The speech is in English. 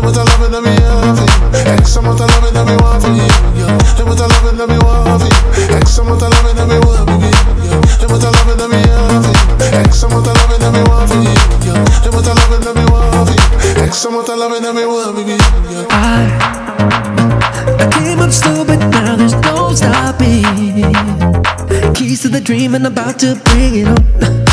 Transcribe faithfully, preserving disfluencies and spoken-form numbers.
with the loving that we have for you. X amount of loving that we want for you, yeah. And with the loving that we want for you. X amount of loving that we want for you, yeah. And with the loving that we have for you. X amount of loving that we want for you, yeah. And with the loving that we want for you. X amount of loving that we want for you, yeah. I, I came up slow, but now there's no stopping. Keys to the dream and about to bring it on.